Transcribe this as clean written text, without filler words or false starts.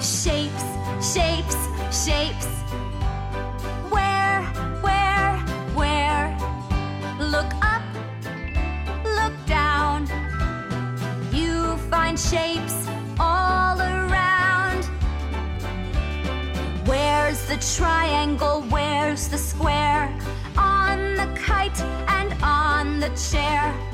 Shapes, shapes, shapes. Where? Look up, look down. You find shapes all around. Where's the triangle? Where's the square? On the kite and on the chair.